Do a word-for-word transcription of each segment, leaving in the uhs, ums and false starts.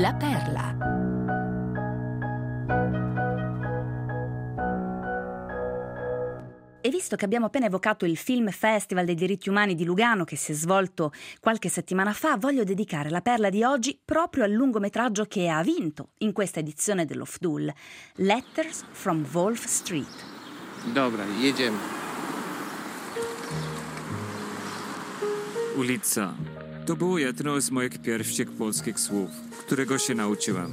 La Perla. E visto che abbiamo appena evocato il Film Festival dei diritti umani di Lugano che si è svolto qualche settimana fa, voglio dedicare la perla di oggi proprio al lungometraggio che ha vinto in questa edizione dell'Ofdul, Letters from Wolf Street. Dobra, jedziemy. Ulica. To było jedno z moich pierwszych polskich słów, którego się nauczyłam.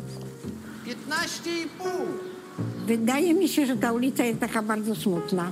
piętnaście i pół. Wydaje mi się, że ta ulica jest taka bardzo smutna.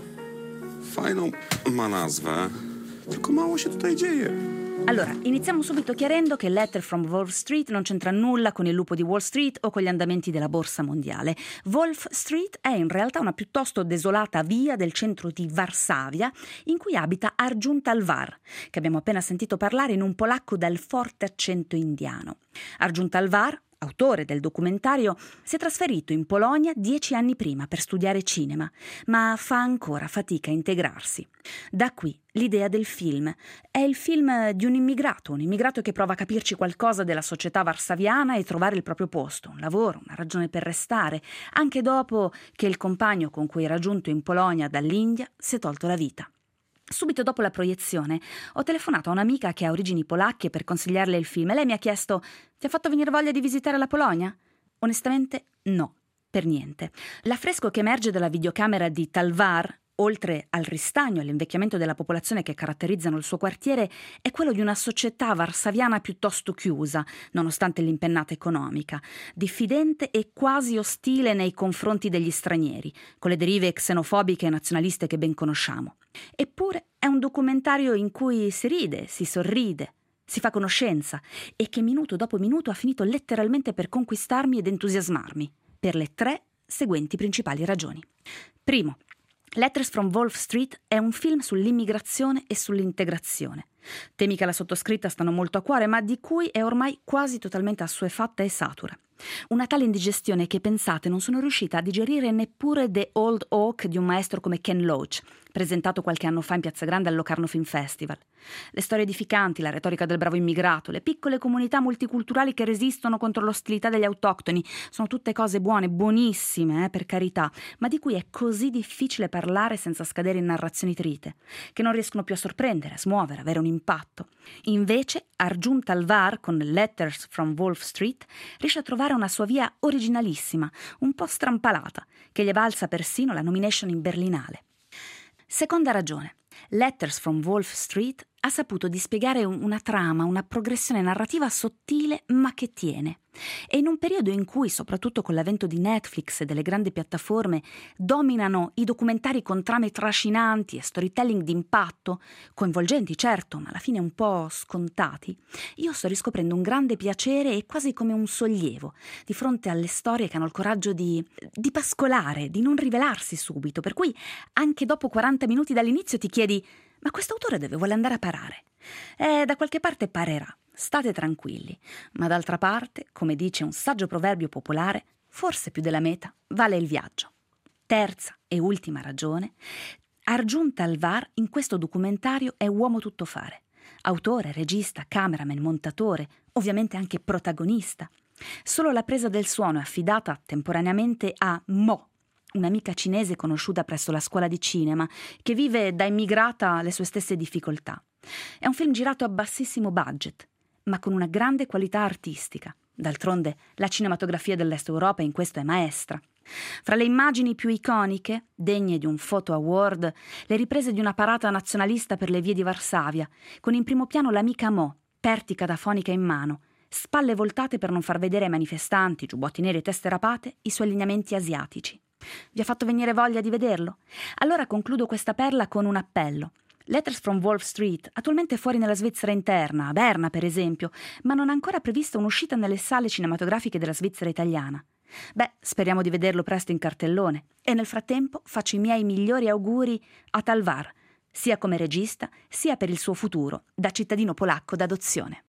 Fajną ma nazwę, tylko mało się tutaj dzieje. Allora, iniziamo subito chiarendo che Letter from Wolf Street non c'entra nulla con il lupo di Wall Street o con gli andamenti della borsa mondiale. Wolf Street è in realtà una piuttosto desolata via del centro di Varsavia in cui abita Arjun Talvar, che abbiamo appena sentito parlare in un polacco dal forte accento indiano. Arjun Talvar, autore del documentario, si è trasferito in Polonia dieci anni prima per studiare cinema, ma fa ancora fatica a integrarsi. Da qui l'idea del film. È il film di un immigrato, un immigrato che prova a capirci qualcosa della società varsaviana e trovare il proprio posto, un lavoro, una ragione per restare, anche dopo che il compagno con cui è raggiunto in Polonia dall'India si è tolto la vita. Subito dopo la proiezione ho telefonato a un'amica che ha origini polacche per consigliarle il film e lei mi ha chiesto: ti ha fatto venire voglia di visitare la Polonia? Onestamente no, per niente. L'affresco che emerge dalla videocamera di Talvar, oltre al ristagno e all'invecchiamento della popolazione che caratterizzano il suo quartiere, è quello di una società varsaviana piuttosto chiusa, nonostante l'impennata economica, diffidente e quasi ostile nei confronti degli stranieri, con le derive xenofobiche e nazionaliste che ben conosciamo. Eppure è un documentario in cui si ride, si sorride, si fa conoscenza e che minuto dopo minuto ha finito letteralmente per conquistarmi ed entusiasmarmi, per le tre seguenti principali ragioni. Primo, Letters from Wolf Street è un film sull'immigrazione e sull'integrazione. Temi che alla sottoscritta stanno molto a cuore, ma di cui è ormai quasi totalmente assuefatta e satura. Una tale indigestione che, pensate, non sono riuscita a digerire neppure The Old Oak di un maestro come Ken Loach, presentato qualche anno fa in Piazza Grande al Locarno Film Festival. Le storie edificanti, la retorica del bravo immigrato, le piccole comunità multiculturali che resistono contro l'ostilità degli autoctoni, sono tutte cose buone, buonissime, eh, per carità, ma di cui è così difficile parlare senza scadere in narrazioni trite, che non riescono più a sorprendere, a smuovere, avere un impatto. Invece, Arjun Talvar, con Letters from Wolf Street, riesce a trovare una sua via originalissima, un po' strampalata, che gli è valsa persino la nomination in Berlinale. Seconda ragione. Letters from Wolf Street ha saputo dispiegare una trama, una progressione narrativa sottile ma che tiene. E in un periodo in cui, soprattutto con l'avvento di Netflix e delle grandi piattaforme, dominano i documentari con trame trascinanti e storytelling d'impatto, coinvolgenti certo, ma alla fine un po' scontati, io sto riscoprendo un grande piacere e quasi come un sollievo di fronte alle storie che hanno il coraggio di, di pascolare, di non rivelarsi subito, per cui anche dopo quaranta minuti dall'inizio ti chiedi: ma quest'autore dove vuole andare a parare? E da qualche parte parerà. State tranquilli, ma d'altra parte, come dice un saggio proverbio popolare, forse più della meta vale il viaggio. Terza e ultima ragione, Arjun Talvar in questo documentario è uomo tuttofare. Autore, regista, cameraman, montatore, ovviamente anche protagonista. Solo la presa del suono è affidata temporaneamente a Mo, un'amica cinese conosciuta presso la scuola di cinema, che vive da immigrata le sue stesse difficoltà. È un film girato a bassissimo budget, ma con una grande qualità artistica. D'altronde la cinematografia dell'Est Europa in questo è maestra. Fra le immagini più iconiche, degne di un photo award, le riprese di una parata nazionalista per le vie di Varsavia, con in primo piano l'amica Mo, pertica da fonica in mano, spalle voltate per non far vedere ai manifestanti, giubbotti neri e teste rapate, i suoi lineamenti asiatici. Vi ha fatto venire voglia di vederlo? Allora concludo questa perla con un appello. Letters from Wolf Street, attualmente fuori nella Svizzera interna, a Berna per esempio, ma non ha ancora prevista un'uscita nelle sale cinematografiche della Svizzera italiana. Beh, speriamo di vederlo presto in cartellone e nel frattempo faccio i miei migliori auguri a Talvar, sia come regista sia per il suo futuro da cittadino polacco d'adozione.